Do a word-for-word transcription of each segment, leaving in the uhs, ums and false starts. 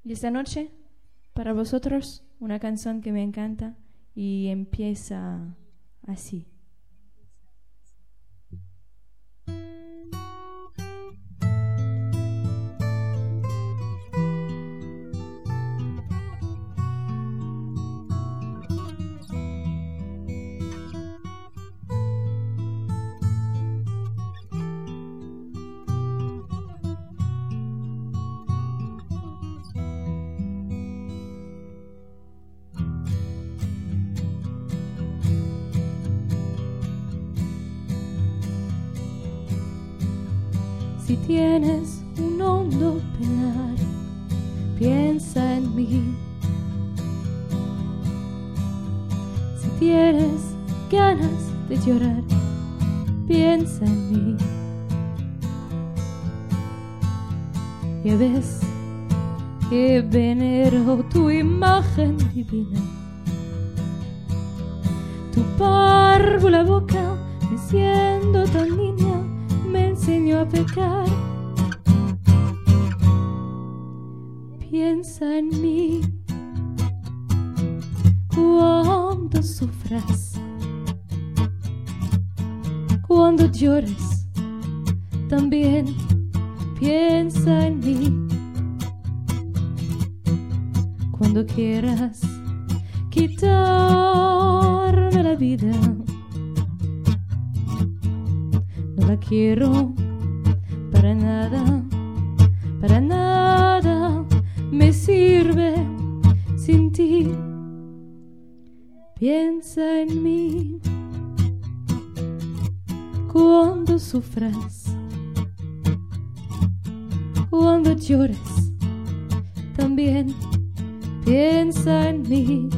Y esta noche, para vosotros, una canción que me encanta y empieza así. Si tienes un hondo penar, piensa en mí. Si tienes ganas de llorar, piensa en mí. Ya ves que venero tu imagen divina, tu párvula boca, me siendo tan niña, me enseñó a pecar. Piensa en mí cuando sufras, cuando llores, también piensa en mí. Cuando quieras quitarme la vida, no la quiero para nada, para nada me sirve sin ti. Piensa en mí cuando sufras, cuando llores, también piensa en mí.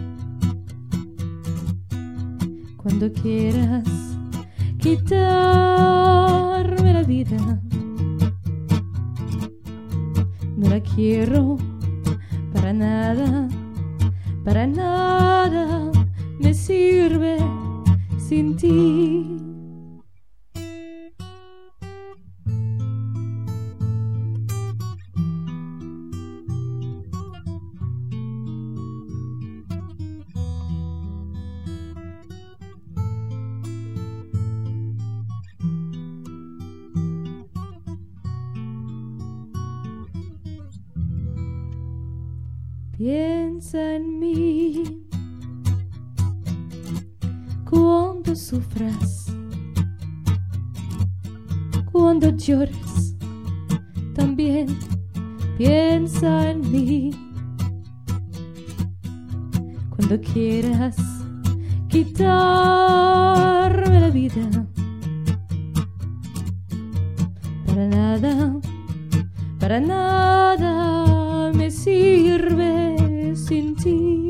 Cuando quieras quitarme la vida, no la quiero para nada, para nada me sirve sin ti. Piensa en mí cuando sufras, cuando llores, también piensa en mí. Cuando quieras quitarme la vida, para nada, para nada me sirve sin ti.